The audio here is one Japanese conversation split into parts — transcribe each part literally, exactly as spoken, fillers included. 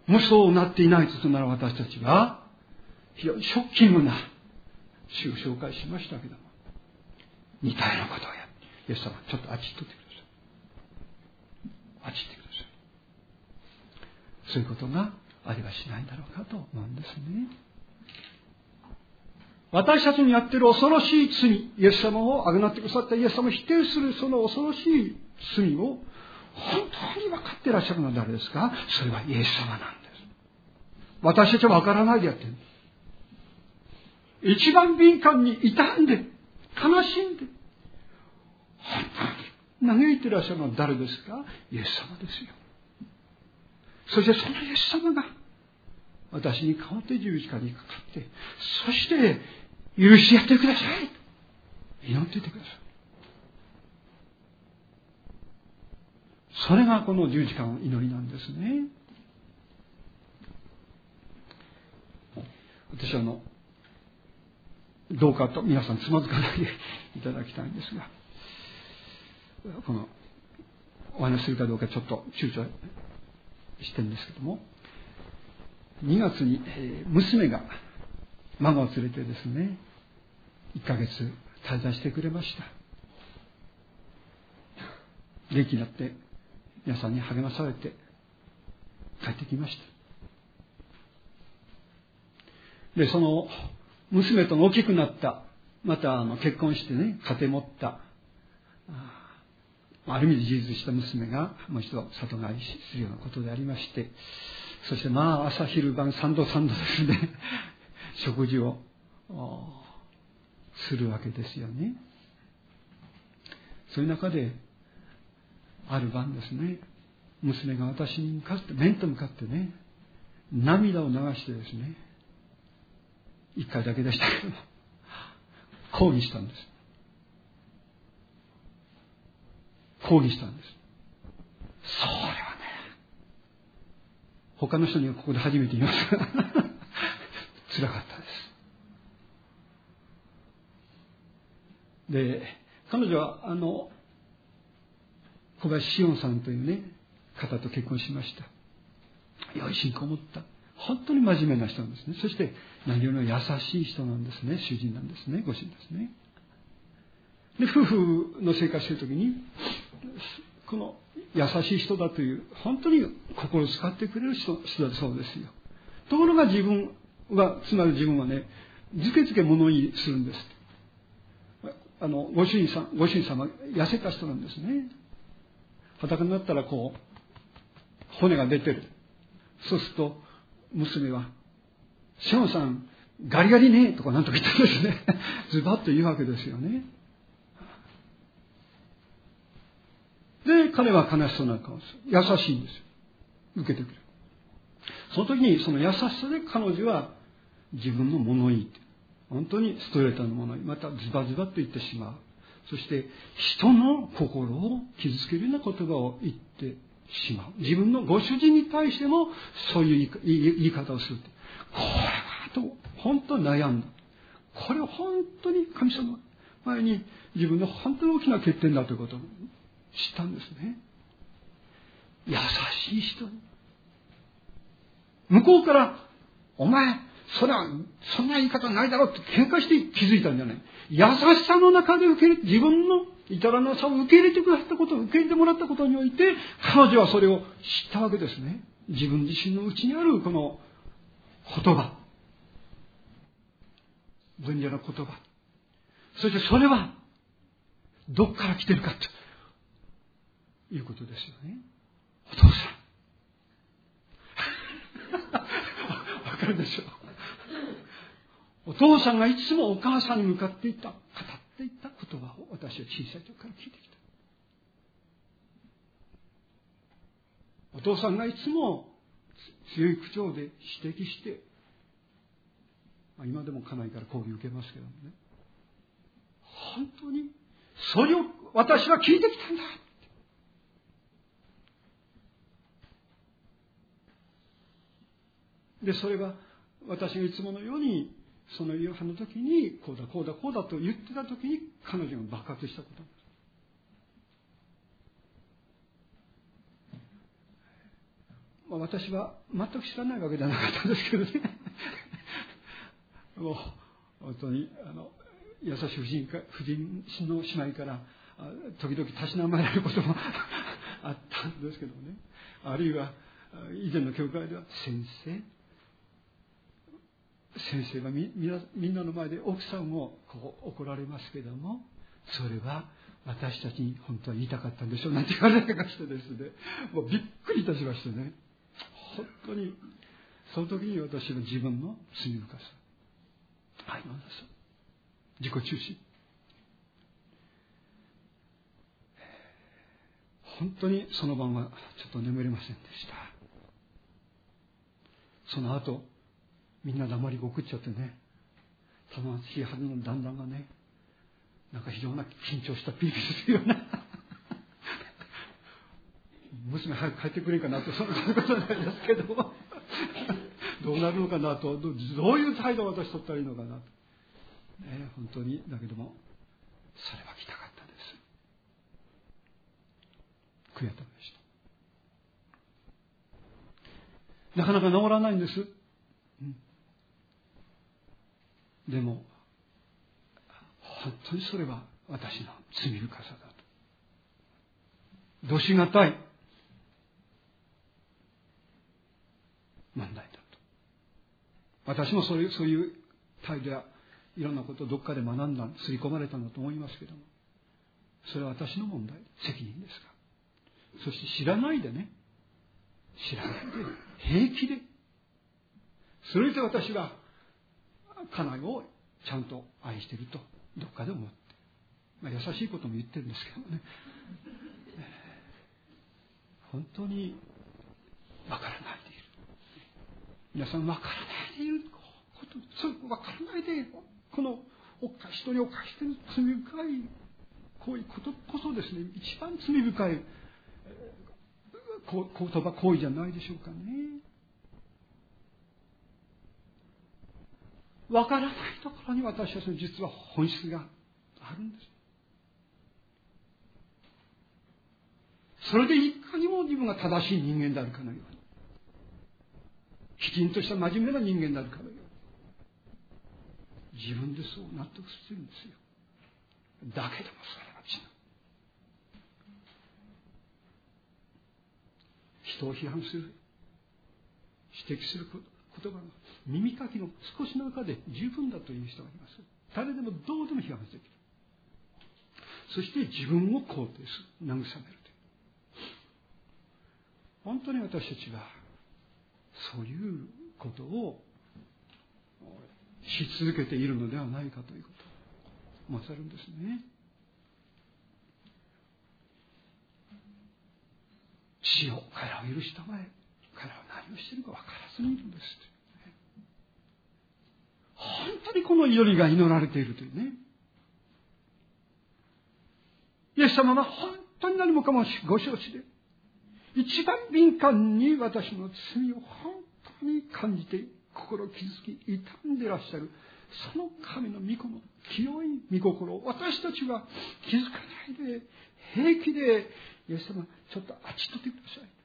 もしそうなっていないとなら私たちは非常にショッキングな主を紹介しましたけども、似たようなことをやって、イエス様ちょっとあっち行っとってください。あっち行ってください。そういうことがありはしないんだろうかと思うんですね。私たちにやっている恐ろしい罪、イエス様をあがなってくださったイエス様を否定するその恐ろしい罪を本当に分かっていらっしゃるのは誰ですか？それはイエス様なんです。私たちは分からないでやってる。一番敏感に傷んで、悲しんで、本当に嘆いていらっしゃるのは誰ですか？イエス様ですよ。そしてそのイエス様が私に代わって十字架にかかって、そして許し合ってください。祈っていてください。それがこの十字架の祈りなんですね。私はあの、どうかと皆さんつまずかないでいただきたいんですが、このお話しするかどうかちょっと躊躇してるんですけども、にがつに娘が孫を連れてですね、いっかげつ滞在してくれました。元気になって皆さんに励まされて帰ってきました。で、その娘と大きくなった、またあの結婚してね、家庭持った、ある意味で自立した娘がもう一度里帰りするようなことでありまして、そしてまあ朝昼晩三度三度ですね食事をするわけですよね。そういう中である晩ですね、娘が私に向かって面と向かってね、涙を流してですね、一回だけでしたけども抗議したんです。抗議したんです。それはね、他の人にはここで初めて言います辛かったです。で、彼女はあの小林志音さんというね方と結婚しました。良い信仰を持った本当に真面目な人なんですね。そして何よりも優しい人なんですね。主人なんですね。ご主人ですね。で、夫婦の生活するときにこの優しい人だという本当に心を使ってくれる人、人だそうですよ。ところが自分は、つまり自分はね、ずけずけ物言いするんです。あのご主人さん、ご主人様痩せた人なんですね。裸になったらこう骨が出てる。そうすると娘は「ショーンさんガリガリね」とかなんとか言ってですねズバッと言うわけですよね。で、彼は悲しそうな顔をする。優しいんですよ。受けてくれる。その時にその優しさで彼女は自分の物言い、本当にストレートな物言い、またズバズバと言ってしまう。そして人の心を傷つけるような言葉を言ってしまう。自分のご主人に対してもそういう言い方をする。これはと本当に悩んだ。これは本当に神様の前に自分の本当に大きな欠点だということを知ったんですね。優しい人に向こうからお前それはそんな言い方ないだろうって喧嘩して気づいたんじゃない。優しさの中で受け入れ自分の至らなさを受け入れてくださったことを受け入れてもらったことにおいて彼女はそれを知ったわけですね。自分自身の内にあるこの言葉、分野の言葉、そしてそれはどこから来てるかということですよね。お父さんわかるでしょう。お父さんがいつもお母さんに向かっていた語っていた言葉を私は小さい時から聞いてきた。お父さんがいつも強い口調で指摘して、まあ、今でも家内から抗議を受けますけどもね、本当にそれを私は聞いてきたんだ。で、それは私がいつものようにその夕飯の時にこうだこうだこうだと言ってた時に彼女が爆発したことなんです。 まあ、私は全く知らないわけじゃなかったんですけどねもう本当にあの優しい婦人か婦人の姉妹から時々たしなまれることもあったんですけどね、あるいは以前の教会では先生先生が み, み, なみんなの前で奥さんをこう怒られますけども、それは私たちに本当は言いたかったんでしょうなんて言われたかしてですね、もうびっくりいたしましてね、本当にその時に私の自分の罪深さ、はい、なんです自己中心、本当にその晩はちょっと眠れませんでした。その後みんな黙りこくっちゃってね、楽しいはずの旦那がね、なんか非常に緊張したピリピリするような娘早く帰ってくれんかなと、そういうことなんですけどどうなるのかなと、どういう態度を私取ったらいいのかなと、ね、本当にだけどもそれは来たかったです。悔やためでした。なかなか治らないんです、うん、でも本当にそれは私の罪深さだと、どしがたい問題だと。私もそういうそういう態度やいろんなことをどっかで学んだ、刷り込まれたんだと思いますけども、それは私の問題、責任ですが、そして知らないでね、知らないで平気で、それで私は家内をちゃんと愛しているとどっかで思って、まあ、優しいことも言ってるんですけどね、本当にわからないでいる。皆さんわからないでいること、そうわからないでこの人に犯している罪深いこういうことこそですね、一番罪深い言葉行為じゃないでしょうかね。わからないところに私たちの実は本質があるんです。それでいかにも自分が正しい人間であるかのように、きちんとした真面目な人間であるかのように、自分でそう納得するんですよ。だけどもそれは違う。人を批判する、指摘する言葉が耳かきの少しの中で十分だという人がいます。誰でもどうでも批判できる。そして自分を肯定する、慰めるという。本当に私たちはそういうことをし続けているのではないかということを思わせるんですね。死を彼らを許したまえ、彼らは何をしているか分からずにいるんです。本当にこの祈りが祈られているというね。イエス様は本当に何もかもご承知で、一番敏感に私の罪を本当に感じて心傷つき痛んでいらっしゃる、その神の御子の清い御心を私たちは気づかないで平気で、イエス様ちょっとあっちとってください、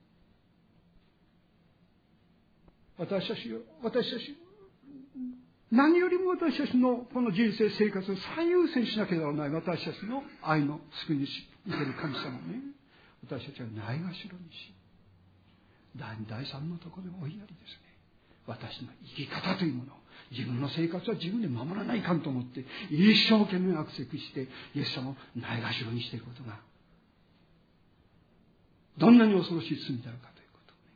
私たちを私たち何よりも私たちのこの人生生活を最優先しなければならない私たちの愛の救い主いける神様ね、私たちはないがしろにし、第二第三のところで追いやりですね、私の生き方というものを、自分の生活は自分で守らないかんと思って一生懸命悪せくしてイエス様をないがしろにしていることがどんなに恐ろしい罪であるかということをね、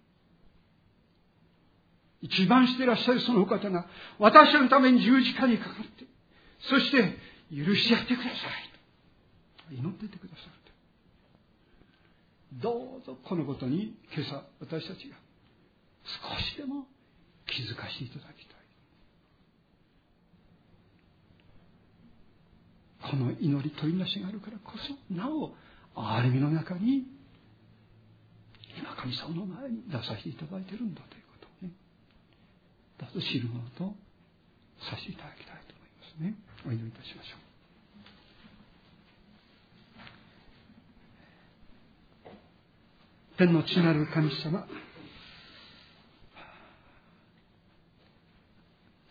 一番していらっしゃるそのお方が私たちのために十字架にかかって、そして許し合ってくださいと祈っていてくださる。どうぞこのことに今朝私たちが少しでも気づかせていただきたい。この祈り取りなしがあるからこそなお憐れみの中に今神様の前に出させていただいているんだということをね、どうぞ知るものとさせていただきたいと思いますね。お祈りいたしましょう。天の父なる神様、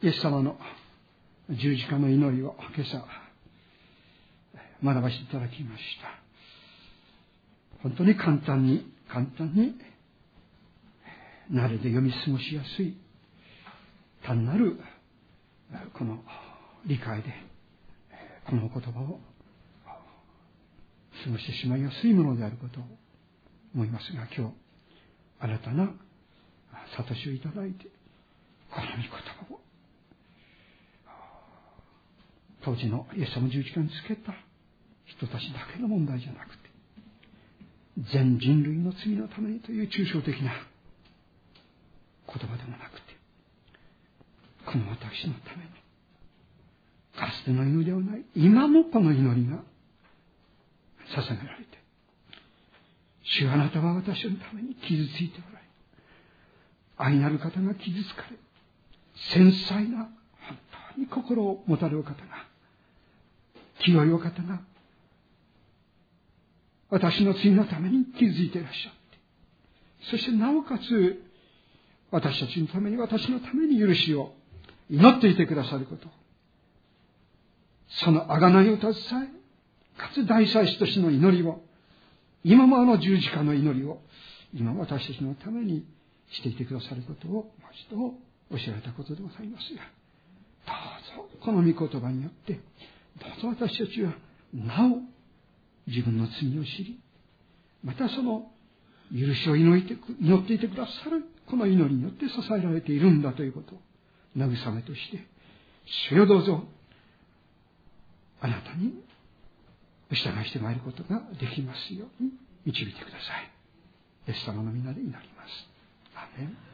イエス様の十字架の祈りを今朝学ばせていただきました。本当に簡単に簡単に慣れで読み過ごしやすい単なるこの理解でこの言葉を過ごしてしまいやすいものであることを思いますが、今日新たな悟しをいただいてこの御言葉を当時のイエス様の十字架につけた人たちだけの問題じゃなくて、全人類の罪のためにという抽象的な言葉でもなくて、この私のためにかつての祈りではない今もこの祈りが捧げられて、主あなたは私のために傷ついておられ、愛なる方が傷つかれ、繊細な本当に心を持たれる方が、清いお方が私の罪のために傷ついていらっしゃって、そしてなおかつ私たちのために、私のために許しを祈っていてくださること、その贖いを携え、かつ大祭司としての祈りを、今もあの十字架の祈りを今私たちのためにしていてくださることをもう一度教えられたことでございますが、どうぞこの御言葉によってどうぞ私たちはなお自分の罪を知り、またその許しを祈って祈っていてくださるこの祈りによって支えられているんだということを慰めとして、主よどうぞあなたにお従いしてまいることができますように導いてください。イエス様の皆で祈ります。アーメン。